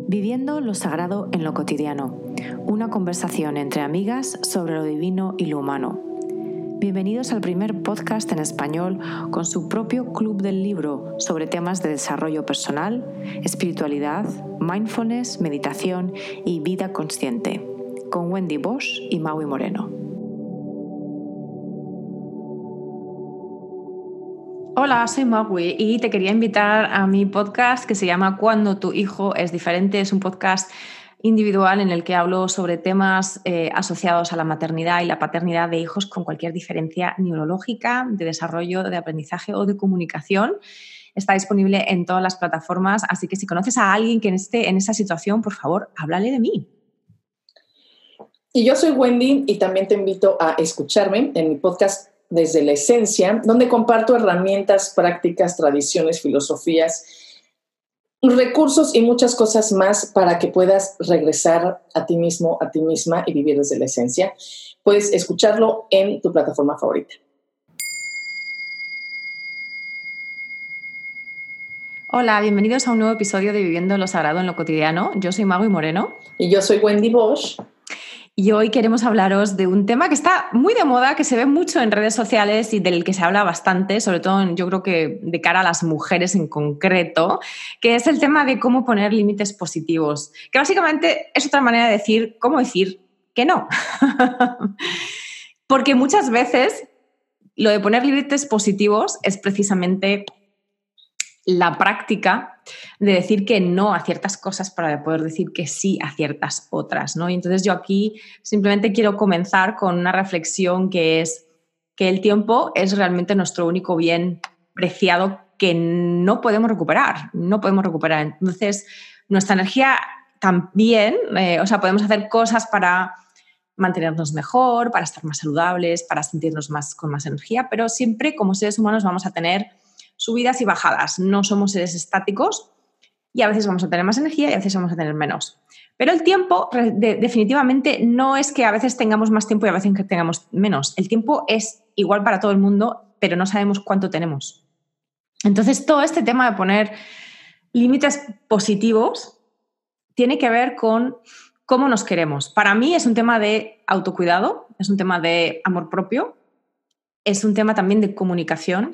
Viviendo lo sagrado en lo cotidiano. Una conversación entre amigas sobre lo divino y lo humano. Bienvenidos al primer podcast en español con su propio club del libro sobre temas de desarrollo personal, espiritualidad, mindfulness, meditación y vida consciente. Con Wendy Bosch y Maui Moreno. Hola, soy Maui y te quería invitar a mi podcast que se llama Cuando tu hijo es diferente. Es un podcast individual en el que hablo sobre temas asociados a la maternidad y la paternidad de hijos con cualquier diferencia neurológica, de desarrollo, de aprendizaje o de comunicación. Está disponible en todas las plataformas, así que si conoces a alguien que esté en esa situación, por favor, háblale de mí. Y yo soy Wendy y también te invito a escucharme en mi podcast Desde la Esencia, donde comparto herramientas, prácticas, tradiciones, filosofías, recursos y muchas cosas más para que puedas regresar a ti mismo, a ti misma y vivir desde la esencia. Puedes escucharlo en tu plataforma favorita. Hola, bienvenidos a un nuevo episodio de Viviendo lo Sagrado en lo Cotidiano. Yo soy Maui Moreno. Y yo soy Wendy Bosch. Y hoy queremos hablaros de un tema que está muy de moda, que se ve mucho en redes sociales y del que se habla bastante, sobre todo yo creo que de cara a las mujeres en concreto, que es el tema de cómo poner límites positivos, que básicamente es otra manera de decir cómo decir que no. Porque muchas veces lo de poner límites positivos es precisamente la práctica de decir que no a ciertas cosas para poder decir que sí a ciertas otras, ¿no? Y entonces yo aquí simplemente quiero comenzar con una reflexión que es que el tiempo es realmente nuestro único bien preciado que no podemos recuperar, Entonces, nuestra energía también, podemos hacer cosas para mantenernos mejor, para estar más saludables, para sentirnos con más energía, pero siempre como seres humanos vamos a tener subidas y bajadas. No somos seres estáticos y a veces vamos a tener más energía y a veces vamos a tener menos. Pero el tiempo definitivamente no es que a veces tengamos más tiempo y a veces que tengamos menos. El tiempo es igual para todo el mundo, pero no sabemos cuánto tenemos. Entonces, todo este tema de poner límites positivos tiene que ver con cómo nos queremos. Para mí es un tema de autocuidado, es un tema de amor propio, es un tema también de comunicación.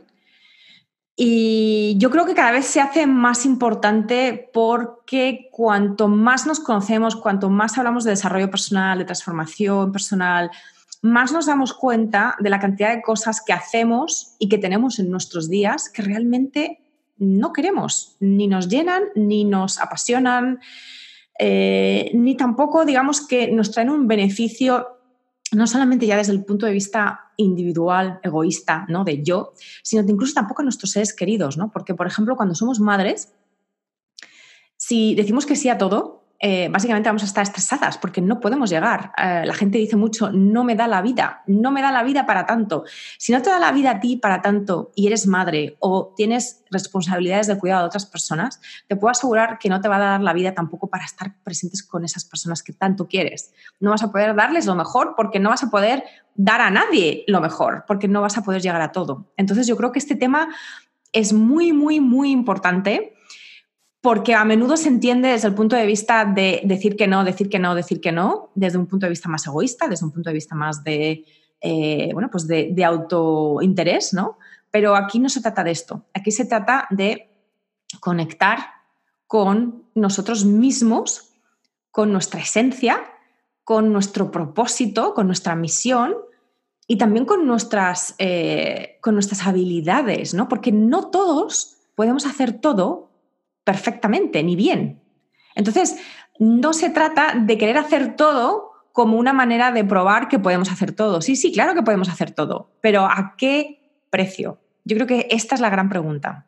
Y yo creo que cada vez se hace más importante porque cuanto más nos conocemos, cuanto más hablamos de desarrollo personal, de transformación personal, más nos damos cuenta de la cantidad de cosas que hacemos y que tenemos en nuestros días que realmente no queremos, ni nos llenan, ni nos apasionan, ni tampoco, digamos, que nos traen un beneficio no solamente ya desde el punto de vista individual, egoísta, ¿no? De yo, sino incluso tampoco a nuestros seres queridos, ¿no? Porque, por ejemplo, cuando somos madres, si decimos que sí a todo, básicamente vamos a estar estresadas porque no podemos llegar. La gente dice mucho, no me da la vida para tanto. Si no te da la vida a ti para tanto y eres madre o tienes responsabilidades de cuidado de otras personas, te puedo asegurar que no te va a dar la vida tampoco para estar presentes con esas personas que tanto quieres. No vas a poder darles lo mejor porque no vas a poder dar a nadie lo mejor, porque no vas a poder llegar a todo. Entonces yo creo que este tema es muy, muy, muy importante porque a menudo se entiende desde el punto de vista de decir que no, desde un punto de vista más egoísta, desde un punto de vista más de autointerés, ¿no? Pero aquí no se trata de esto. Aquí se trata de conectar con nosotros mismos, con nuestra esencia, con nuestro propósito, con nuestra misión y también con nuestras habilidades, ¿no? Porque no todos podemos hacer todo perfectamente, ni bien. Entonces, no se trata de querer hacer todo como una manera de probar que podemos hacer todo. Sí, claro que podemos hacer todo, pero ¿a qué precio? Yo creo que esta es la gran pregunta.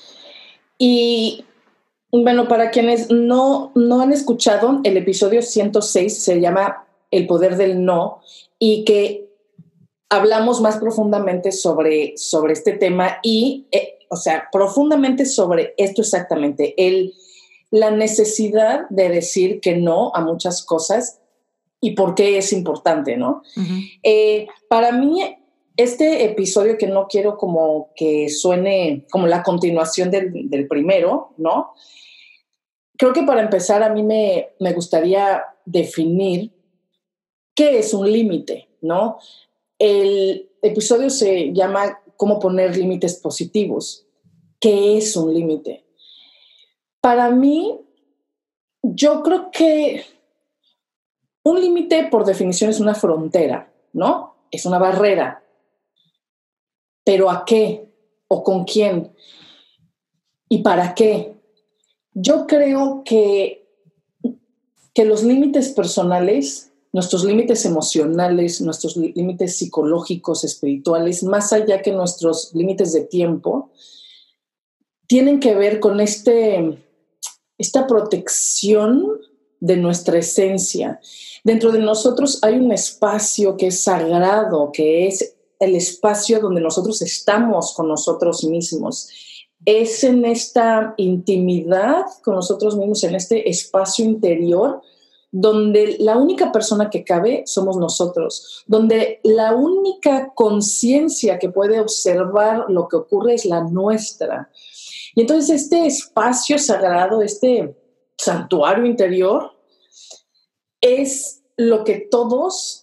Y bueno, para quienes no han escuchado, el episodio 106 se llama El poder del no y que hablamos más profundamente sobre este tema y, profundamente sobre esto exactamente, la necesidad de decir que no a muchas cosas y por qué es importante, ¿no? Uh-huh. Para mí, este episodio, que no quiero como que suene como la continuación del primero, ¿no? creo que para empezar a mí me gustaría definir qué es un límite, ¿no? El episodio se llama ¿Cómo poner límites positivos? ¿Qué es un límite? Para mí, yo creo que un límite, por definición, es una frontera, ¿no? Es una barrera. ¿Pero a qué? ¿O con quién? ¿Y para qué? Yo creo que los límites personales, nuestros límites emocionales, nuestros límites psicológicos, espirituales, más allá que nuestros límites de tiempo, tienen que ver con esta protección de nuestra esencia. Dentro de nosotros hay un espacio que es sagrado, que es el espacio donde nosotros estamos con nosotros mismos. Es en esta intimidad con nosotros mismos, en este espacio interior, donde la única persona que cabe somos nosotros, donde la única conciencia que puede observar lo que ocurre es la nuestra. Y entonces este espacio sagrado, este santuario interior, es lo que todos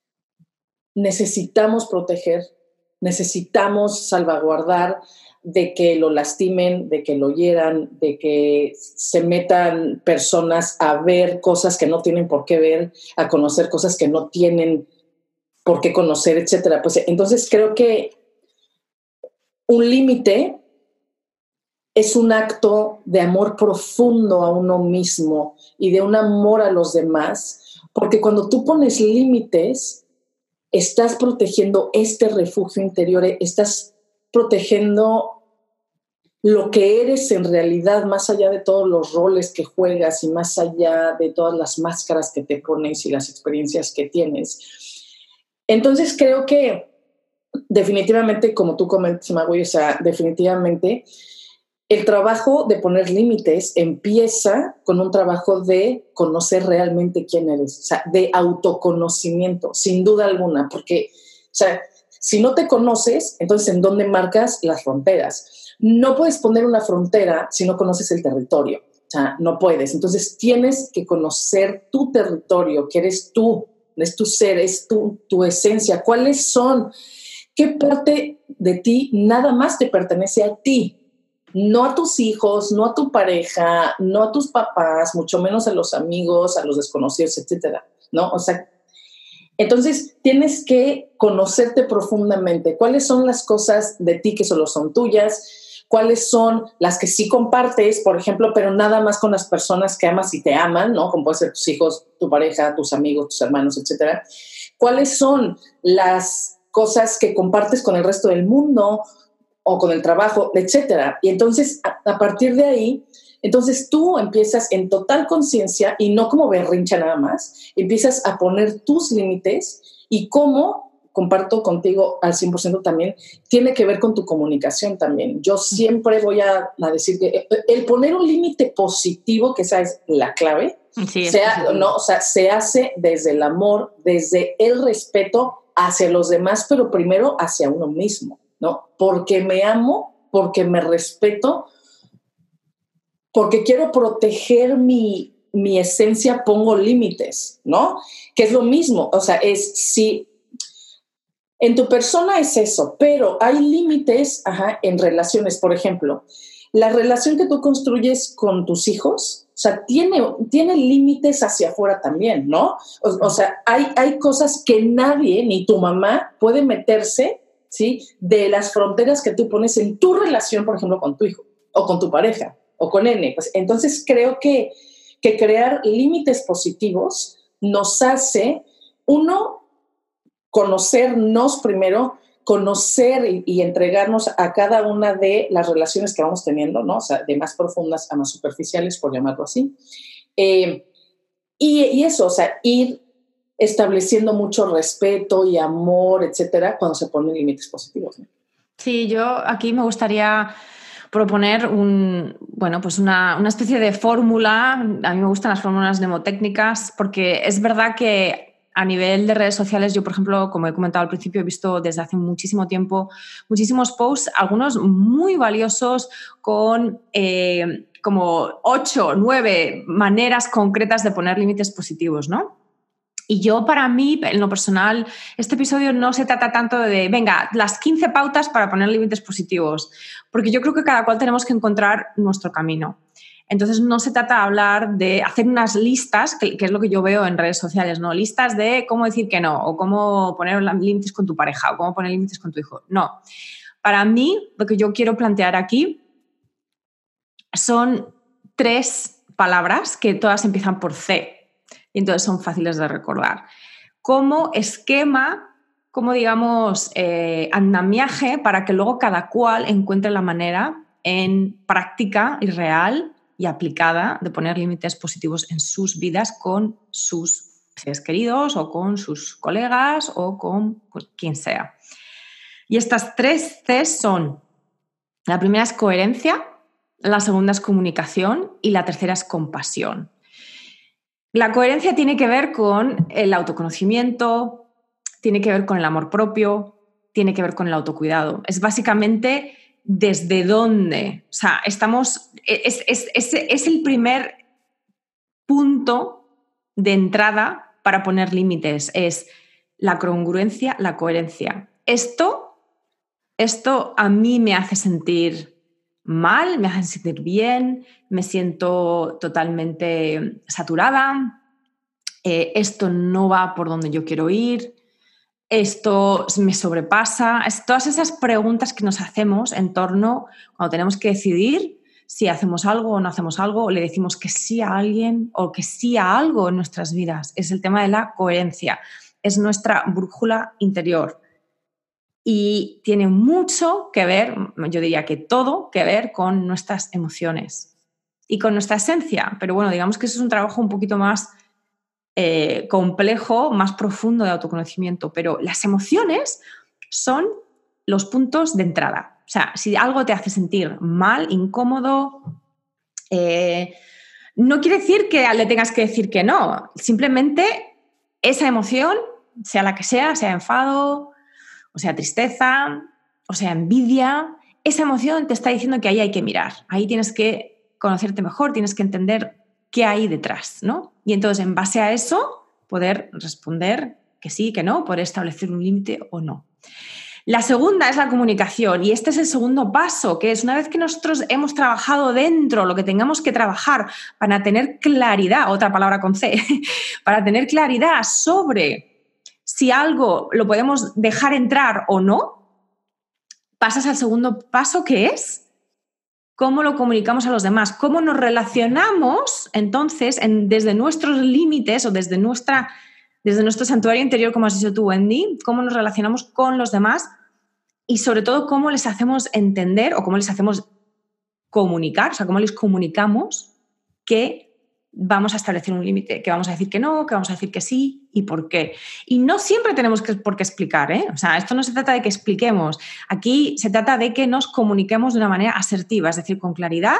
necesitamos proteger, necesitamos salvaguardar de que lo lastimen, de que lo hieran, de que se metan personas a ver cosas que no tienen por qué ver, a conocer cosas que no tienen por qué conocer, etcétera. Pues entonces creo que un límite es un acto de amor profundo a uno mismo y de un amor a los demás, porque cuando tú pones límites, estás protegiendo este refugio interior, estás protegiendo lo que eres en realidad, más allá de todos los roles que juegas y más allá de todas las máscaras que te pones y las experiencias que tienes. Entonces creo que definitivamente, como tú comentas, Magui, o sea, definitivamente el trabajo de poner límites empieza con un trabajo de conocer realmente quién eres, o sea, de autoconocimiento, sin duda alguna, porque, o sea, si no te conoces, entonces ¿en dónde marcas las fronteras? No puedes poner una frontera si no conoces el territorio, o sea, no puedes. Entonces tienes que conocer tu territorio, que eres tú, es tu ser, es tu esencia. ¿Cuáles son? ¿Qué parte de ti nada más te pertenece a ti? No a tus hijos, no a tu pareja, no a tus papás, mucho menos a los amigos, a los desconocidos, etcétera, ¿no? O sea, entonces tienes que conocerte profundamente. ¿Cuáles son las cosas de ti que solo son tuyas? ¿Cuáles son las que sí compartes, por ejemplo, pero nada más con las personas que amas y te aman, ¿no? Como pueden ser tus hijos, tu pareja, tus amigos, tus hermanos, etcétera. ¿Cuáles son las cosas que compartes con el resto del mundo o con el trabajo, etcétera? Y entonces, a partir de ahí, entonces tú empiezas en total conciencia y no como berrincha nada más, empiezas a poner tus límites y cómo, comparto contigo al 100% también, tiene que ver con tu comunicación también. Yo siempre voy a decir que el poner un límite positivo, que esa es la clave, sí, ¿no? O sea, se hace desde el amor, desde el respeto hacia los demás, pero primero hacia uno mismo, ¿no? Porque me amo, porque me respeto, porque quiero proteger mi esencia, pongo límites, ¿no? Que es lo mismo, o sea, es si en tu persona es eso, pero hay límites en relaciones. Por ejemplo, la relación que tú construyes con tus hijos, o sea, tiene límites hacia afuera también, ¿no? O sea, hay cosas que nadie, ni tu mamá, puede meterse, ¿sí? De las fronteras que tú pones en tu relación, por ejemplo, con tu hijo o con tu pareja o con N. Pues, entonces creo que crear límites positivos nos hace, uno, conocernos primero, conocer y entregarnos a cada una de las relaciones que vamos teniendo, ¿no? O sea, de más profundas a más superficiales, por llamarlo así. Y eso, o sea, ir estableciendo mucho respeto y amor, etcétera, cuando se ponen límites positivos, ¿no? Sí, yo aquí me gustaría proponer pues una especie de fórmula. A mí me gustan las fórmulas mnemotécnicas porque es verdad que a nivel de redes sociales, yo, por ejemplo, como he comentado al principio, he visto desde hace muchísimo tiempo muchísimos posts, algunos muy valiosos con como 8 o 9 maneras concretas de poner límites positivos, ¿no? Y yo, para mí, en lo personal, este episodio no se trata tanto de, venga, las 15 pautas para poner límites positivos, porque yo creo que cada cual tenemos que encontrar nuestro camino. Entonces, no se trata de hablar de hacer unas listas, que es lo que yo veo en redes sociales, ¿no? Listas de cómo decir que no, o cómo poner límites con tu pareja, o cómo poner límites con tu hijo. No. Para mí, lo que yo quiero plantear aquí son 3 palabras que todas empiezan por C. Y entonces son fáciles de recordar. Como esquema, como digamos, andamiaje para que luego cada cual encuentre la manera en práctica y real y aplicada de poner límites positivos en sus vidas con sus seres queridos o con sus colegas o con quien sea. Y estas 3 Cs son, la primera es coherencia, la segunda es comunicación y la tercera es compasión. La coherencia tiene que ver con el autoconocimiento, tiene que ver con el amor propio, tiene que ver con el autocuidado. Es básicamente desde dónde. O sea, es el primer punto de entrada para poner límites. Es la congruencia, la coherencia. Esto a mí me hace sentir mal, me hace sentir bien, me siento totalmente saturada, esto no va por donde yo quiero ir, esto me sobrepasa. Todas esas preguntas que nos hacemos en torno cuando tenemos que decidir si hacemos algo o no hacemos algo, o le decimos que sí a alguien o que sí a algo en nuestras vidas. Es el tema de la coherencia, es nuestra brújula interior. Y tiene mucho que ver, yo diría que todo que ver con nuestras emociones y con nuestra esencia. Pero bueno, digamos que eso es un trabajo un poquito más complejo, más profundo de autoconocimiento. Pero las emociones son los puntos de entrada. O sea, si algo te hace sentir mal, incómodo, no quiere decir que le tengas que decir que no. Simplemente esa emoción, sea la que sea enfado, o sea tristeza, o sea envidia, esa emoción te está diciendo que ahí hay que mirar, ahí tienes que conocerte mejor, tienes que entender qué hay detrás, ¿no? Y entonces, en base a eso, poder responder que sí, que no, poder establecer un límite o no. La segunda es la comunicación, y este es el segundo paso, que es una vez que nosotros hemos trabajado dentro lo que tengamos que trabajar para tener claridad, otra palabra con C, para tener claridad sobre si algo lo podemos dejar entrar o no, pasas al segundo paso, que es cómo lo comunicamos a los demás, cómo nos relacionamos entonces desde nuestros límites o desde nuestro santuario interior, como has dicho tú, Wendy, cómo nos relacionamos con los demás y sobre todo cómo les hacemos entender o cómo les hacemos comunicar, o sea, cómo les comunicamos que vamos a establecer un límite, que vamos a decir que no, que vamos a decir que sí y por qué. Y no siempre tenemos por qué explicar, ¿eh? O sea, esto no se trata de que expliquemos. Aquí se trata de que nos comuniquemos de una manera asertiva, es decir, con claridad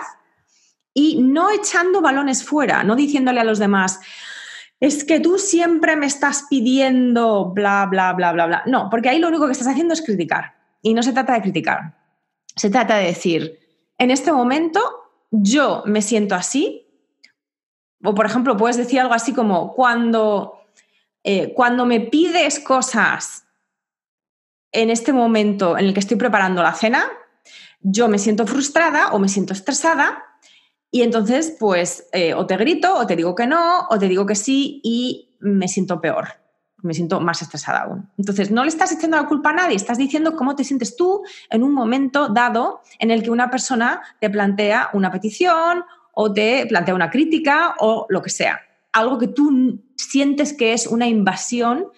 y no echando balones fuera, no diciéndole a los demás, es que tú siempre me estás pidiendo bla, bla, bla, bla, bla. No, porque ahí lo único que estás haciendo es criticar. Y no se trata de criticar. Se trata de decir, en este momento yo me siento así. O, por ejemplo, puedes decir algo así como, cuando me pides cosas en este momento en el que estoy preparando la cena, yo me siento frustrada o me siento estresada y entonces, pues, o te grito o te digo que no o te digo que sí y me siento peor, me siento más estresada aún. Entonces, no le estás echando la culpa a nadie, estás diciendo cómo te sientes tú en un momento dado en el que una persona te plantea una petición o te plantea una crítica o lo que sea. Algo que tú sientes que es una invasión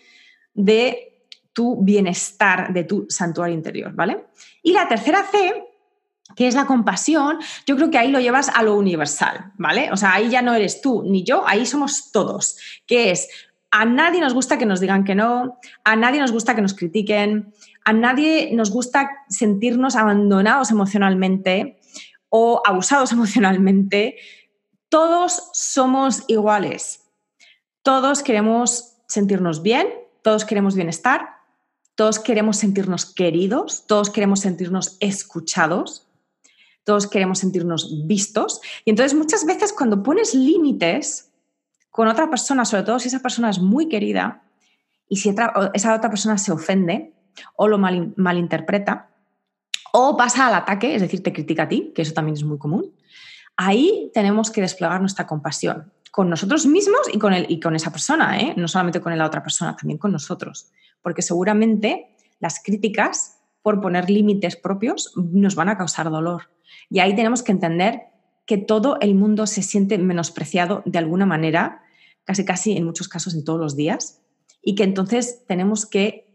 de tu bienestar, de tu santuario interior, ¿vale? Y la tercera C, que es la compasión, yo creo que ahí lo llevas a lo universal, ¿vale? O sea, ahí ya no eres tú ni yo, ahí somos todos, que es, a nadie nos gusta que nos digan que no, a nadie nos gusta que nos critiquen, a nadie nos gusta sentirnos abandonados emocionalmente o abusados emocionalmente. Todos somos iguales. Todos queremos sentirnos bien, todos queremos bienestar, todos queremos sentirnos queridos, todos queremos sentirnos escuchados, todos queremos sentirnos vistos. Y entonces muchas veces cuando pones límites con otra persona, sobre todo si esa persona es muy querida y si esa otra persona se ofende o lo malinterpreta o pasa al ataque, es decir, te critica a ti, que eso también es muy común, ahí tenemos que desplegar nuestra compasión con nosotros mismos y con esa persona, ¿eh? No solamente con la otra persona, también con nosotros, porque seguramente las críticas por poner límites propios nos van a causar dolor. Y ahí tenemos que entender que todo el mundo se siente menospreciado de alguna manera, casi en muchos casos en todos los días, y que entonces tenemos que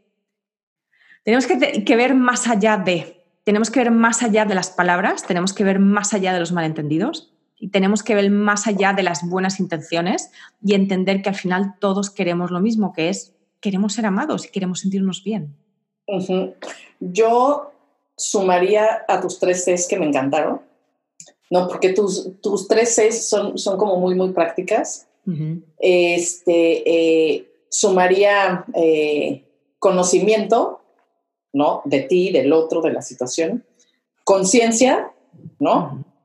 ver más allá tenemos que ver más allá de las palabras, tenemos que ver más allá de los malentendidos y tenemos que ver más allá de las buenas intenciones y entender que al final todos queremos lo mismo, que es queremos ser amados y queremos sentirnos bien. Uh-huh. Yo sumaría a tus 3 Cs que me encantaron, ¿no? Porque tus 3 Cs son como muy, muy prácticas. Uh-huh. Sumaría conocimiento, ¿no? De ti, del otro, de la situación. Conciencia, ¿no? Uh-huh.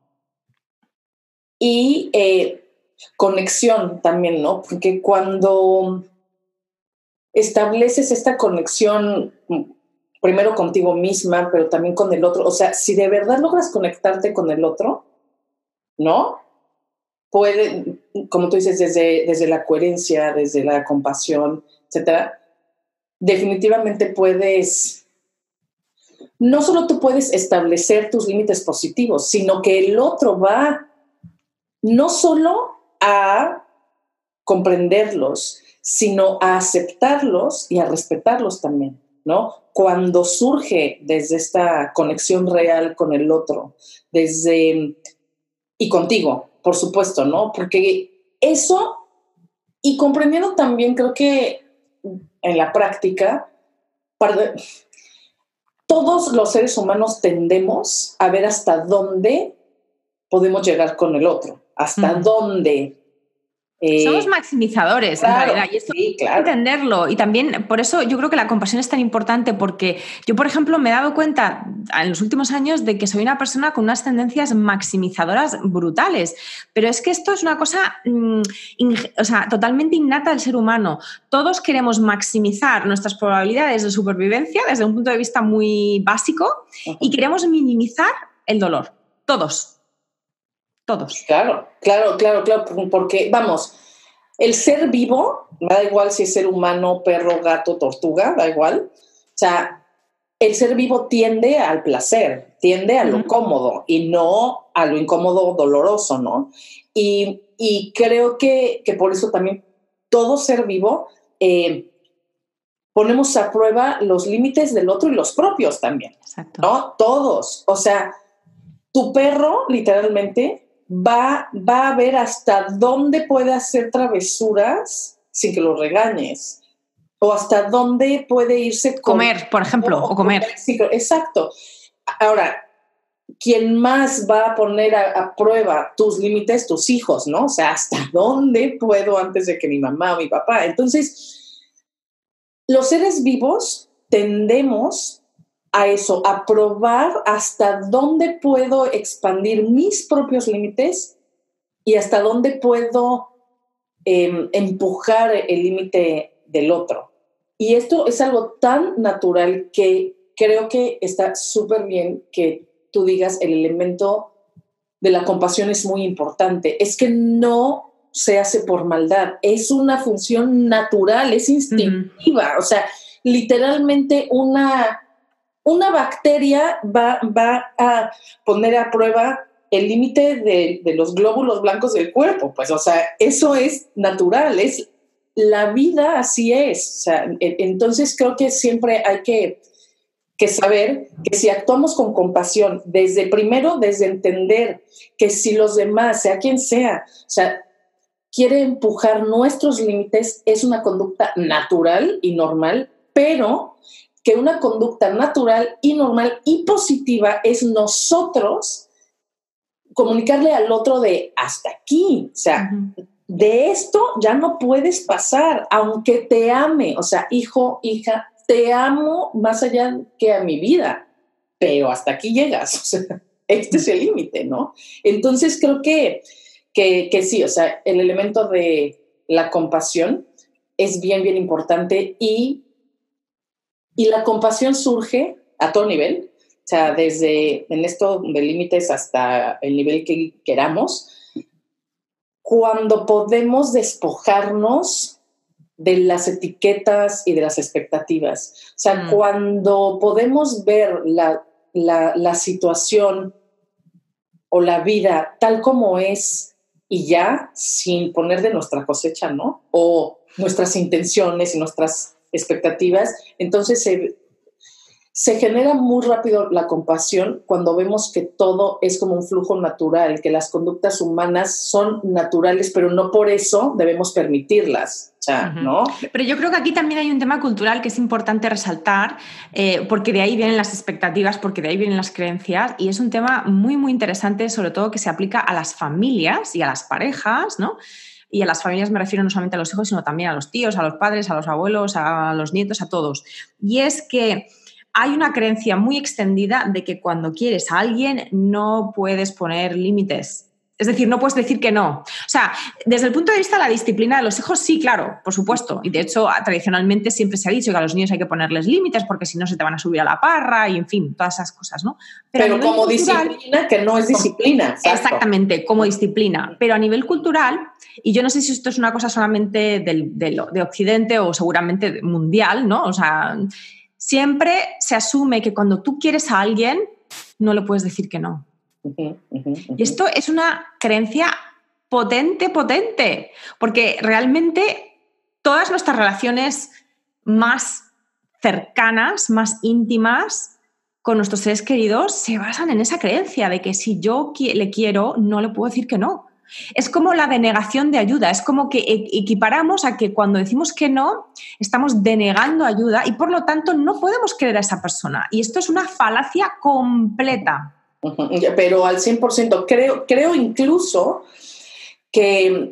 Y conexión también, ¿no? Porque cuando estableces esta conexión primero contigo misma, pero también con el otro, o sea, si de verdad logras conectarte con el otro, ¿no? Puede, como tú dices, desde la coherencia, desde la compasión, etcétera, definitivamente puedes, no solo tú puedes establecer tus límites positivos, sino que el otro va no solo a comprenderlos, sino a aceptarlos y a respetarlos también, ¿no? Cuando surge desde esta conexión real con el otro, y contigo, por supuesto, ¿no? Porque eso, y comprendiendo también, creo que en la práctica, todos los seres humanos tendemos a ver hasta dónde podemos llegar con el otro, hasta dónde. Somos maximizadores, claro, en realidad, y esto sí, claro. hay que entenderlo. Y también, por eso yo creo que la compasión es tan importante, porque yo, por ejemplo, me he dado cuenta en los últimos años de que soy una persona con unas tendencias maximizadoras brutales. Pero es que esto es una cosa totalmente innata del ser humano. Todos queremos maximizar nuestras probabilidades de supervivencia desde un punto de vista muy básico y queremos minimizar el dolor. Todos. Claro, porque, vamos, el ser vivo, da igual si es ser humano, perro, gato, tortuga, da igual, o sea, el ser vivo tiende al placer, tiende a lo cómodo y no a lo incómodo doloroso, ¿no? Y creo que por eso también todo ser vivo ponemos a prueba los límites del otro y los propios también. Exacto. ¿No? Todos, o sea, tu perro literalmente va a ver hasta dónde puede hacer travesuras sin que lo regañes. O hasta dónde puede irse... Comer, por ejemplo, o comer. Sí, exacto. Ahora, ¿quién más va a poner a prueba tus límites? Tus hijos, ¿no? O sea, ¿hasta dónde puedo antes de que mi mamá o mi papá? Entonces, los seres vivos tendemos a eso, a probar hasta dónde puedo expandir mis propios límites y hasta dónde puedo empujar el límite del otro. Y esto es algo tan natural que creo que está súper bien que tú digas el elemento de la compasión es muy importante. Es que no se hace por maldad, es una función natural, es instintiva. O sea, literalmente una bacteria va a poner a prueba el límite de los glóbulos blancos del cuerpo. Pues, o sea, eso es natural, es la vida, así es. O sea, entonces creo que siempre hay que saber que si actuamos con compasión, desde entender que si los demás, sea quien sea, o sea, quiere empujar nuestros límites, es una conducta natural y normal, pero que una conducta natural y normal y positiva es nosotros comunicarle al otro de hasta aquí, o sea, de esto ya no puedes pasar, aunque te ame, o sea, hijo, hija, te amo más allá que a mi vida, pero hasta aquí llegas, o sea. este es el límite, ¿no? Entonces creo que sí, o sea, el elemento de la compasión es bien, bien importante y la compasión surge a todo nivel, o sea, desde en esto de límites hasta el nivel que queramos, cuando podemos despojarnos de las etiquetas y de las expectativas. O sea, cuando podemos ver la situación o la vida tal como es y ya, sin poner de nuestra cosecha, ¿no? O nuestras intenciones y nuestras expectativas, entonces se genera muy rápido la compasión cuando vemos que todo es como un flujo natural, que las conductas humanas son naturales, pero no por eso debemos permitirlas. O sea, ¿no? Pero yo creo que aquí también hay un tema cultural que es importante resaltar, porque de ahí vienen las expectativas, porque de ahí vienen las creencias, y es un tema muy, muy interesante, sobre todo que se aplica a las familias y a las parejas, ¿no? Y a las familias me refiero no solamente a los hijos, sino también a los tíos, a los padres, a los abuelos, a los nietos, a todos. Y es que hay una creencia muy extendida de que cuando quieres a alguien no puedes poner límites. Es decir, no puedes decir que no. O sea, desde el punto de vista de la disciplina de los hijos, sí, claro, por supuesto. Y de hecho, tradicionalmente siempre se ha dicho que a los niños hay que ponerles límites porque si no se te van a subir a la parra y, en fin, todas esas cosas, ¿no? Pero como cultural, disciplina, que no es disciplina. Exactamente, como disciplina. Pero a nivel cultural, y yo no sé si esto es una cosa solamente de Occidente o seguramente mundial, ¿no? O sea, siempre se asume que cuando tú quieres a alguien, no le puedes decir que no. Y esto es una creencia potente, porque realmente todas nuestras relaciones más cercanas, más íntimas con nuestros seres queridos se basan en esa creencia de que si yo le quiero, no le puedo decir que no. Es como la denegación de ayuda, es como que equiparamos a que cuando decimos que no, estamos denegando ayuda y por lo tanto no podemos querer a esa persona. Y esto es una falacia completa. Pero al 100%, creo incluso que,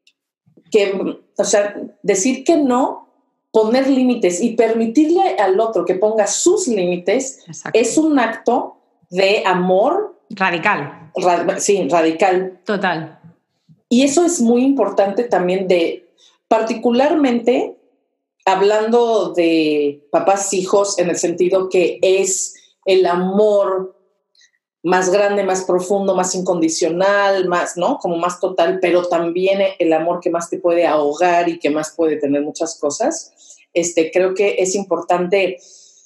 o sea, decir que no, poner límites y permitirle al otro que ponga sus límites. Exacto. Es un acto de amor radical. Sí, radical. Total. Y eso es muy importante también particularmente hablando de papás, hijos, en el sentido que es el amor más grande, más profundo, más incondicional, más, ¿no? Como más total, pero también el amor que más te puede ahogar y que más puede tener muchas cosas. Creo que es importante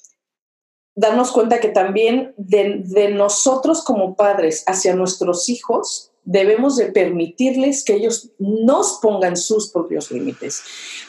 darnos cuenta que también de nosotros como padres hacia nuestros hijos debemos de permitirles que ellos nos pongan sus propios límites.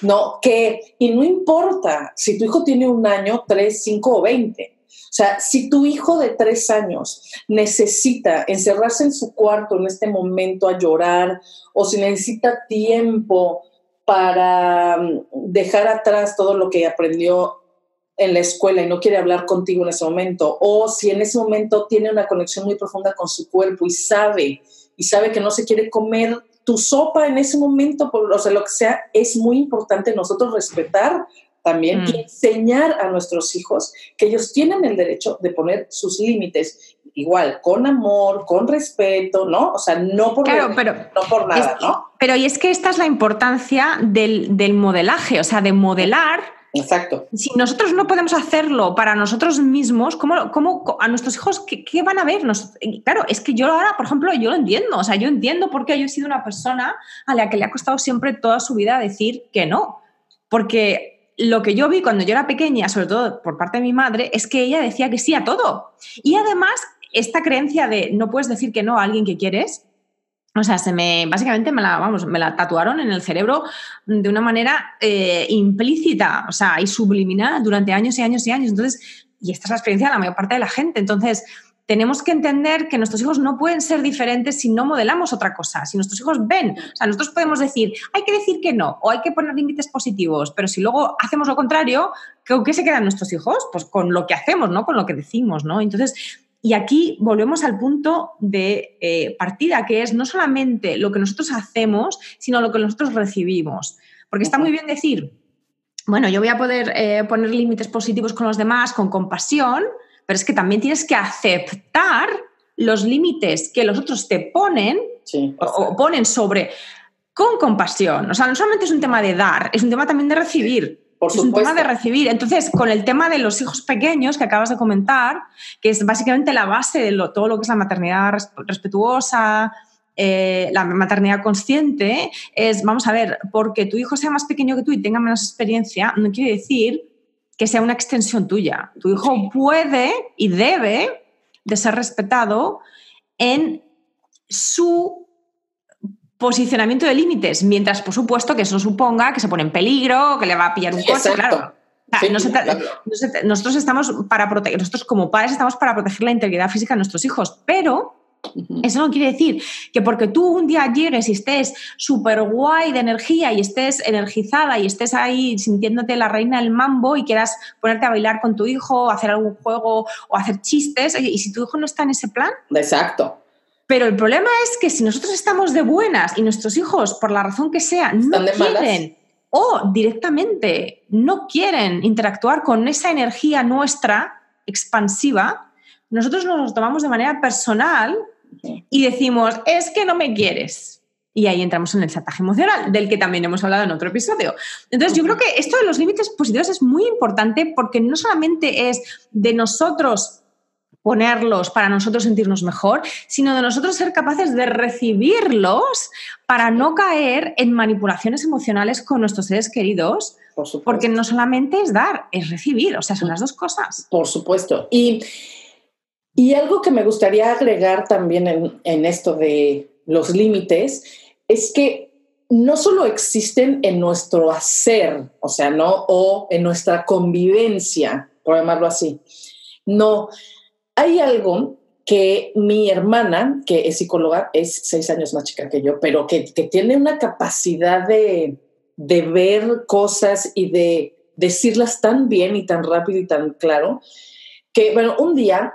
Y no importa si tu hijo tiene 1 año, 3, 5 o 20. O sea, si tu hijo de 3 años necesita encerrarse en su cuarto en este momento a llorar, o si necesita tiempo para dejar atrás todo lo que aprendió en la escuela y no quiere hablar contigo en ese momento, o si en ese momento tiene una conexión muy profunda con su cuerpo y sabe que no se quiere comer tu sopa en ese momento, o sea, lo que sea, es muy importante nosotros respetar también y enseñar a nuestros hijos que ellos tienen el derecho de poner sus límites, igual, con amor, con respeto, ¿no? O sea, no por nada, ¿no? Pero y es que esta es la importancia del modelaje, o sea, de modelar. Exacto. Si nosotros no podemos hacerlo para nosotros mismos, ¿cómo a nuestros hijos qué van a ver? Claro, es que yo ahora, por ejemplo, yo lo entiendo. O sea, yo entiendo por qué yo he sido una persona a la que le ha costado siempre toda su vida decir que no. Porque lo que yo vi cuando yo era pequeña, sobre todo por parte de mi madre, es que ella decía que sí a todo. Y además, esta creencia de no puedes decir que no a alguien que quieres, o sea, básicamente me la tatuaron en el cerebro de una manera implícita, o sea, y subliminal durante años y años y años. Entonces, y esta es la experiencia de la mayor parte de la gente. Entonces, tenemos que entender que nuestros hijos no pueden ser diferentes si no modelamos otra cosa. Si nuestros hijos ven, o sea, nosotros podemos decir, hay que decir que no, o hay que poner límites positivos, pero si luego hacemos lo contrario, ¿con qué se quedan nuestros hijos? Pues con lo que hacemos, ¿no? Con lo que decimos, ¿no? Entonces, y aquí volvemos al punto de partida, que es no solamente lo que nosotros hacemos, sino lo que nosotros recibimos. Porque está muy bien decir, bueno, yo voy a poder poner límites positivos con los demás, con compasión, pero es que también tienes que aceptar los límites que los otros te ponen o ponen sobre con compasión. O sea, no solamente es un tema de dar, es un tema también de recibir. Por supuesto. Es un tema de recibir. Entonces, con el tema de los hijos pequeños que acabas de comentar, que es básicamente la base de todo lo que es la maternidad respetuosa, la maternidad consciente, es, vamos a ver, porque tu hijo sea más pequeño que tú y tenga menos experiencia, no quiere decir que sea una extensión tuya. Tu hijo puede y debe de ser respetado en su posicionamiento de límites, mientras, por supuesto, que eso suponga que se pone en peligro, que le va a pillar un coche, claro. Nosotros estamos para proteger, nosotros como padres estamos para proteger la integridad física de nuestros hijos, pero eso no quiere decir que porque tú un día llegues y estés súper guay de energía y estés energizada y estés ahí sintiéndote la reina del mambo y quieras ponerte a bailar con tu hijo, hacer algún juego o hacer chistes, y si tu hijo no está en ese plan. Exacto. Pero el problema es que si nosotros estamos de buenas y nuestros hijos, por la razón que sea, no quieren o directamente no quieren interactuar con esa energía nuestra expansiva, nosotros nos lo tomamos de manera personal y decimos, es que no me quieres. Y ahí entramos en el chantaje emocional, del que también hemos hablado en otro episodio. Entonces, yo creo que esto de los límites positivos es muy importante porque no solamente es de nosotros ponerlos para nosotros sentirnos mejor, sino de nosotros ser capaces de recibirlos para no caer en manipulaciones emocionales con nuestros seres queridos, porque no solamente es dar, es recibir, o sea, son las dos cosas. Por supuesto. Y algo que me gustaría agregar también en esto de los límites es que no solo existen en nuestro hacer, o sea, ¿no? O en nuestra convivencia, por llamarlo así. No. Hay algo que mi hermana, que es psicóloga, es 6 años más chica que yo, pero que tiene una capacidad de ver cosas y de decirlas tan bien y tan rápido y tan claro, que, bueno, un día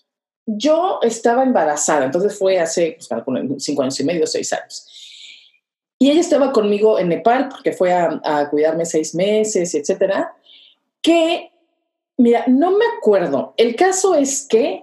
yo estaba embarazada, entonces fue hace 5 años y medio, 6 años. Y ella estaba conmigo en Nepal porque fue a cuidarme 6 meses, etcétera, que... Mira, no me acuerdo. El caso es que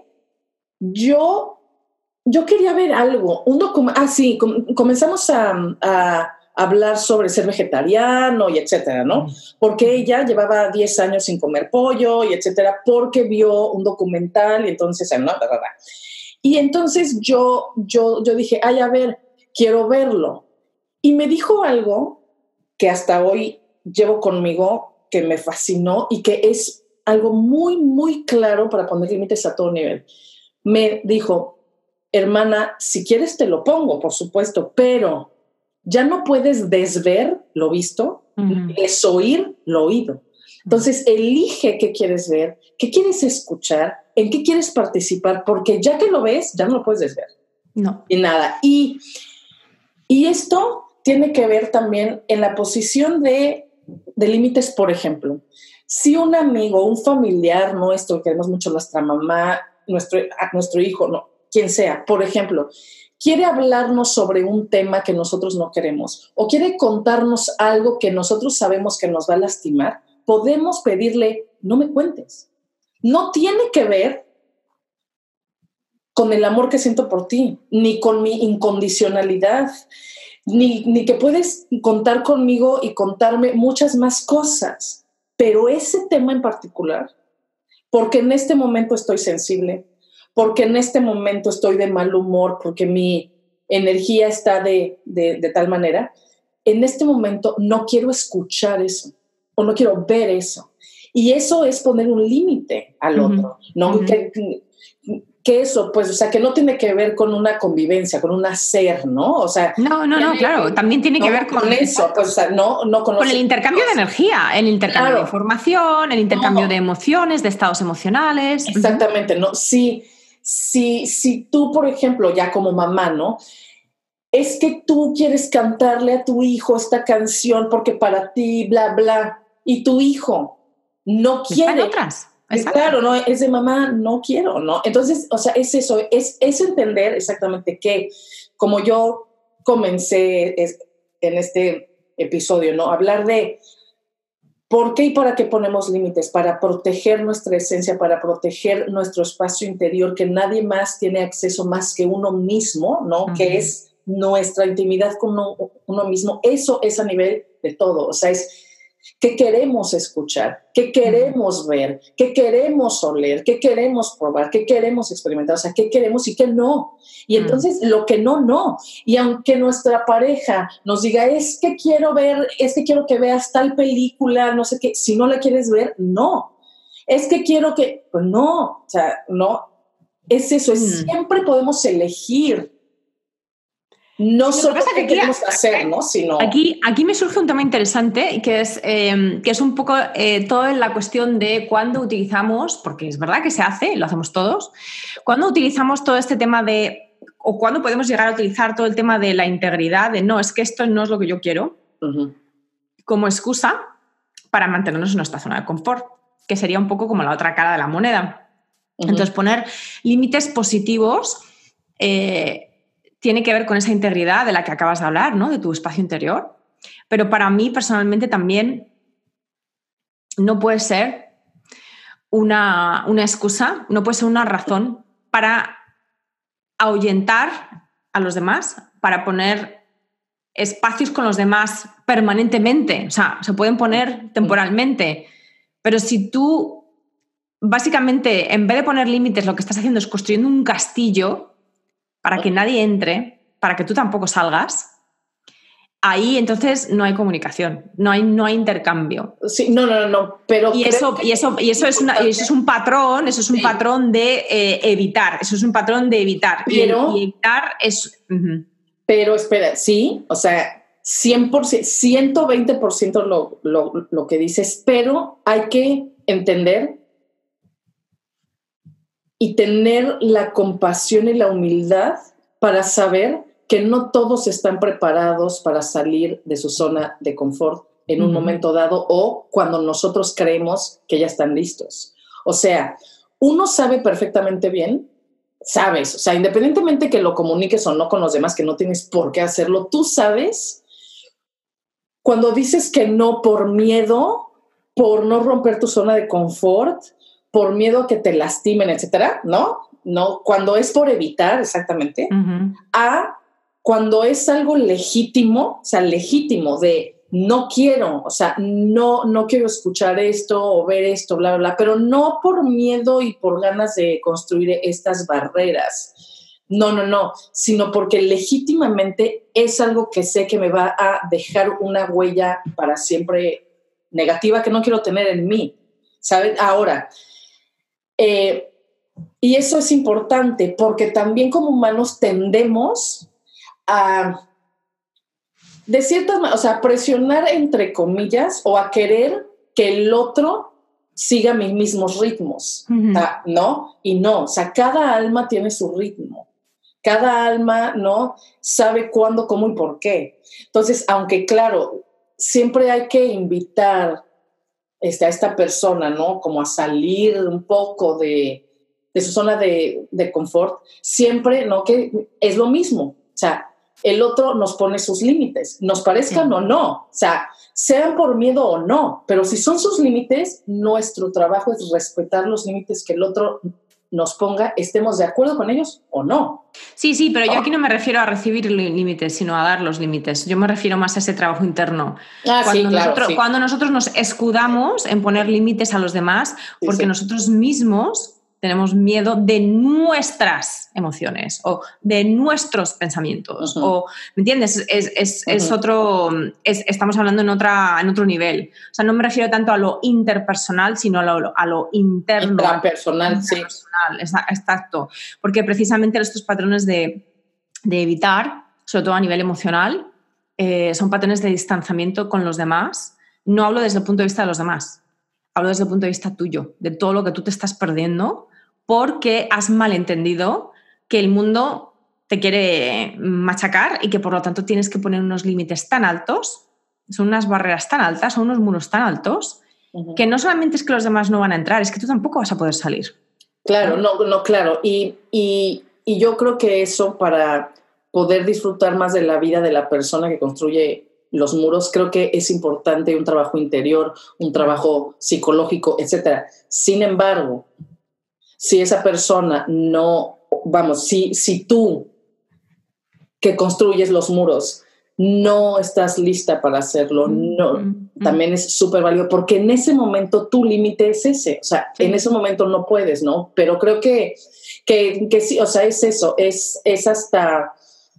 yo quería ver algo, un documento. Sí, comenzamos a hablar sobre ser vegetariano y etcétera, ¿no? Porque ella llevaba 10 años sin comer pollo y etcétera, porque vio un documental y entonces, ¿no? Y entonces yo dije, ay, a ver, quiero verlo. Y me dijo algo que hasta hoy llevo conmigo, que me fascinó y que es algo muy, muy claro para poner límites a todo nivel. Me dijo, hermana, si quieres te lo pongo, por supuesto, pero ya no puedes desver lo visto, es oír lo oído. Entonces, elige qué quieres ver, qué quieres escuchar, en qué quieres participar, porque ya que lo ves, ya no lo puedes desver. No. Y nada. Y esto tiene que ver también en la posición de límites, por ejemplo. Si un amigo, un familiar nuestro, queremos mucho nuestra mamá, nuestro hijo, no, quien sea, por ejemplo, quiere hablarnos sobre un tema que nosotros no queremos o quiere contarnos algo que nosotros sabemos que nos va a lastimar, podemos pedirle, no me cuentes. No tiene que ver con el amor que siento por ti, ni con mi incondicionalidad, ni que puedes contar conmigo y contarme muchas más cosas. Pero ese tema en particular, porque en este momento estoy sensible, porque en este momento estoy de mal humor, porque mi energía está de tal manera, en este momento no quiero escuchar eso o no quiero ver eso. Y eso es poner un límite al otro, ¿no? Que eso, pues, o sea, que no tiene que ver con una convivencia, con un hacer, ¿no? O sea... No, claro, también tiene que ver con eso, pues, o sea, no con el intercambio de energía, el intercambio de información, el intercambio de emociones, de estados emocionales. Exactamente, ¿no? Si tú, por ejemplo, ya como mamá, ¿no? Es que tú quieres cantarle a tu hijo esta canción porque para ti, bla, bla, y tu hijo no quiere... otras. Claro, no, es de mamá, no quiero, ¿no? Entonces, o sea, es eso, es entender exactamente que, como yo comencé en este episodio, ¿no? Hablar de ¿Por qué y para qué ponemos límites? Para proteger nuestra esencia, para proteger nuestro espacio interior, que nadie más tiene acceso más que uno mismo, ¿no? Uh-huh. Que es nuestra intimidad con uno mismo. Eso es a nivel de todo. O sea, es qué queremos escuchar, qué queremos ver, qué queremos oler, qué queremos probar, qué queremos experimentar, o sea, qué queremos y qué no. Y entonces lo que no. Y aunque nuestra pareja nos diga, es que quiero que veas tal película, no sé qué, si no la quieres ver, no. Es que quiero que, pues no, o sea, no. Es eso, es siempre podemos elegir. No sí, solo qué queremos hacer, ¿no? Sino... Aquí me surge un tema interesante que es un poco todo en la cuestión de cuándo utilizamos, porque es verdad que se hace, lo hacemos todos, cuándo utilizamos todo este tema de, o cuándo podemos llegar a utilizar todo el tema de la integridad, de no, es que esto no es lo que yo quiero, como excusa para mantenernos en nuestra zona de confort, que sería un poco como la otra cara de la moneda. Entonces, poner límites positivos tiene que ver con esa integridad de la que acabas de hablar, ¿no? De tu espacio interior. Pero para mí, personalmente, también no puede ser una excusa, no puede ser una razón para ahuyentar a los demás, para poner espacios con los demás permanentemente. O sea, se pueden poner temporalmente. Pero si tú, básicamente, en vez de poner límites, lo que estás haciendo es construyendo un castillo para que nadie entre, para que tú tampoco salgas, ahí entonces no hay comunicación, no hay intercambio. Sí, no, pero eso es un patrón, de evitar, eso es un patrón de evitar. Pero, y evitar es... Pero espera, sí, o sea, 100%, 120% lo que dices, pero hay que entender y tener la compasión y la humildad para saber que no todos están preparados para salir de su zona de confort en un momento dado o cuando nosotros creemos que ya están listos. O sea, uno sabe perfectamente bien, sabes, o sea, independientemente que lo comuniques o no con los demás, que no tienes por qué hacerlo, tú sabes cuando dices que no por miedo, por no romper tu zona de confort, por miedo a que te lastimen, etcétera, ¿no? No, cuando es por evitar, exactamente, a cuando es algo legítimo, o sea, legítimo de no quiero, o sea, no quiero escuchar esto o ver esto, bla, bla, bla, pero no por miedo y por ganas de construir estas barreras. No, sino porque legítimamente es algo que sé que me va a dejar una huella para siempre negativa que no quiero tener en mí, ¿sabes? Ahora, y eso es importante porque también como humanos tendemos a, de cierta manera, o sea, presionar entre comillas o a querer que el otro siga mis mismos ritmos, ¿no? Y no, o sea, cada alma tiene su ritmo. Cada alma, ¿no? Sabe cuándo, cómo y por qué. Entonces, aunque claro, siempre hay que invitar a esta persona, ¿no? Como a salir un poco de su zona de confort, siempre, ¿no? Que es lo mismo. O sea, el otro nos pone sus límites, nos parezcan o no. O sea, sean por miedo o no, pero si son sus límites, nuestro trabajo es respetar los límites que el otro nos ponga, estemos de acuerdo con ellos o no. Sí, pero yo aquí no me refiero a recibir límites, sino a dar los límites. Yo me refiero más a ese trabajo interno. Cuando nosotros nos escudamos en poner límites a los demás, porque nosotros mismos tenemos miedo de nuestras emociones o de nuestros pensamientos. O, ¿me entiendes? Es otro... estamos hablando en otro nivel. O sea, no me refiero tanto a lo interpersonal, sino a lo interno. Intrapersonal, sí. Exacto. Porque precisamente estos patrones de evitar, sobre todo a nivel emocional, son patrones de distanciamiento con los demás. No hablo desde el punto de vista de los demás. Hablo desde el punto de vista tuyo, de todo lo que tú te estás perdiendo porque has malentendido que el mundo te quiere machacar y que por lo tanto tienes que poner unos límites tan altos, son unas barreras tan altas, son unos muros tan altos, que no solamente es que los demás no van a entrar, es que tú tampoco vas a poder salir. Claro, claro. Y yo creo que eso, para poder disfrutar más de la vida de la persona que construye los muros. Creo que es importante un trabajo interior, un trabajo psicológico, etcétera. Sin embargo, si esa persona no, si tú que construyes los muros no estás lista para hacerlo, también es súper válido, porque en ese momento tu límite es ese, o sea, en ese momento no puedes, ¿no? Pero creo que sí, o sea, es eso, es hasta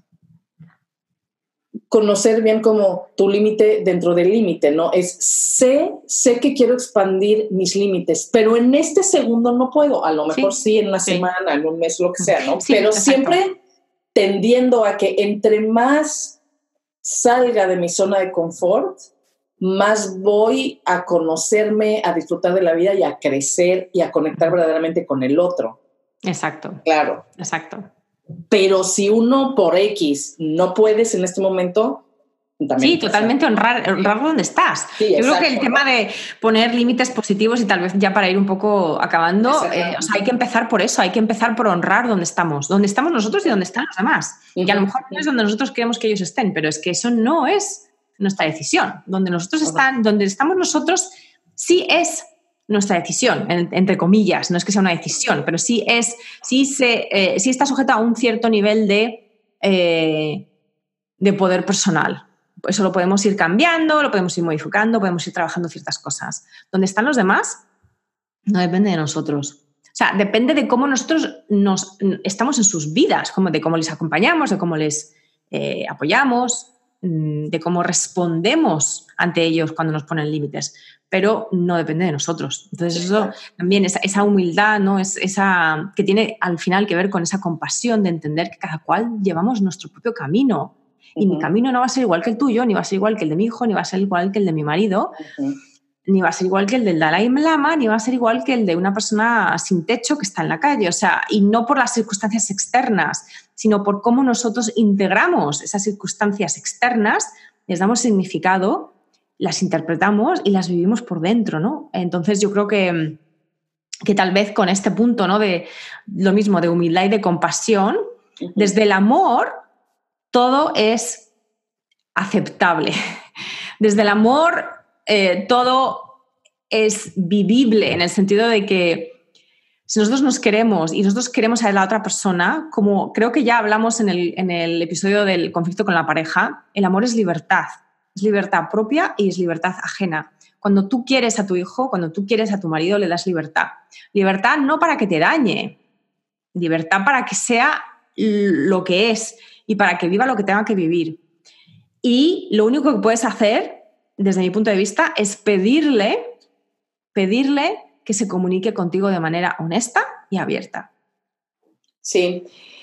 conocer bien como tu límite dentro del límite, ¿no? Es sé que quiero expandir mis límites, pero en este segundo no puedo, a lo mejor sí en una semana, en un mes, lo que sea, ¿no? Sí, pero exacto. siempre tendiendo a que entre más salga de mi zona de confort, más voy a conocerme, a disfrutar de la vida y a crecer y a conectar verdaderamente con el otro. Exacto. Claro. Exacto. Pero si uno por X no puedes en este momento, también sí, totalmente honrar donde estás. Sí, yo exacto, creo que el tema de poner límites positivos y tal vez ya para ir un poco acabando, o sea, hay que empezar por eso, hay que empezar por honrar donde estamos nosotros y donde están los demás. Y a lo mejor no es donde nosotros queremos que ellos estén, pero es que eso no es nuestra decisión. Donde nosotros donde estamos nosotros sí es nuestra decisión, entre comillas, no es que sea una decisión, pero sí está sujeta a un cierto nivel de poder personal. Eso lo podemos ir cambiando, lo podemos ir modificando, podemos ir trabajando ciertas cosas. Donde están los demás no depende de nosotros. O sea, depende de cómo nosotros estamos en sus vidas, de cómo les acompañamos, de cómo les apoyamos, de cómo respondemos ante ellos cuando nos ponen límites, pero no depende de nosotros. Entonces eso también, esa humildad, ¿no? Es esa que tiene al final que ver con esa compasión de entender que cada cual llevamos nuestro propio camino. Y mi camino no va a ser igual que el tuyo, ni va a ser igual que el de mi hijo, ni va a ser igual que el de mi marido, ni va a ser igual que el del Dalai Lama, ni va a ser igual que el de una persona sin techo que está en la calle. O sea, y no por las circunstancias externas, sino por cómo nosotros integramos esas circunstancias externas, les damos significado, las interpretamos y las vivimos por dentro, ¿no? Entonces yo creo que tal vez con este punto, ¿no? De lo mismo, de humildad y de compasión, desde el amor todo es aceptable. Desde el amor todo es vivible, en el sentido de que si nosotros nos queremos y nosotros queremos a la otra persona, como creo que ya hablamos en el episodio del conflicto con la pareja, el amor es libertad propia y es libertad ajena. Cuando tú quieres a tu hijo, cuando tú quieres a tu marido, le das libertad. Libertad no para que te dañe, libertad para que sea lo que es y para que viva lo que tenga que vivir. Y lo único que puedes hacer, desde mi punto de vista, es pedirle que se comunique contigo de manera honesta y abierta. Sí,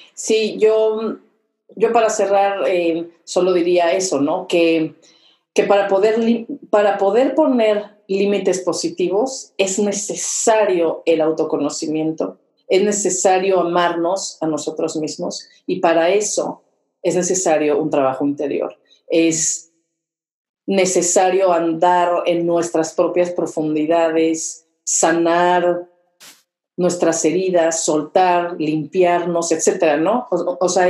yo para cerrar solo diría eso, ¿no? Que para poder poner límites positivos es necesario el autoconocimiento, es necesario amarnos a nosotros mismos y para eso es necesario un trabajo interior. Es necesario andar en nuestras propias profundidades, sanar nuestras heridas, soltar, limpiarnos, etcétera, ¿no? O sea,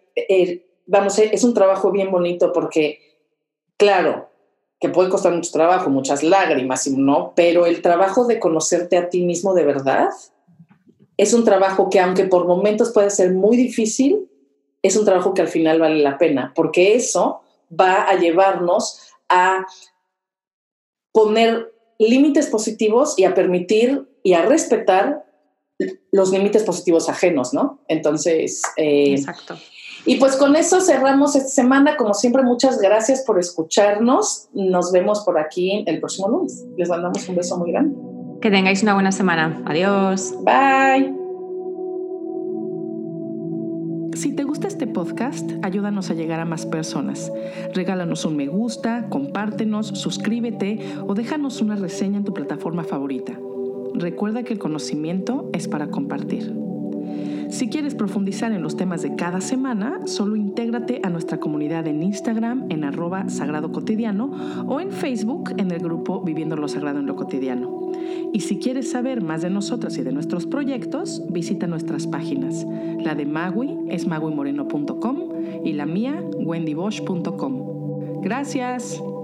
es un trabajo bien bonito porque, claro, que puede costar mucho trabajo, muchas lágrimas, ¿no? Pero el trabajo de conocerte a ti mismo de verdad es un trabajo que, aunque por momentos puede ser muy difícil, es un trabajo que al final vale la pena, porque eso va a llevarnos a poner límites positivos y a permitir y a respetar los límites positivos ajenos, ¿no? Entonces, exacto. Y pues con eso cerramos esta semana. Como siempre, muchas gracias por escucharnos. Nos vemos por aquí el próximo lunes. Les mandamos un beso muy grande. Que tengáis una buena semana. Adiós. Bye. Si te gusta este podcast, ayúdanos a llegar a más personas. Regálanos un me gusta, compártenos, suscríbete o déjanos una reseña en tu plataforma favorita. Recuerda que el conocimiento es para compartir. Si quieres profundizar en los temas de cada semana, solo intégrate a nuestra comunidad en Instagram en @sagradocotidiano o en Facebook en el grupo Viviendo lo Sagrado en lo Cotidiano. Y si quieres saber más de nosotras y de nuestros proyectos, visita nuestras páginas. La de Magui es maguimoreno.com y la mía, wendybosch.com. Gracias.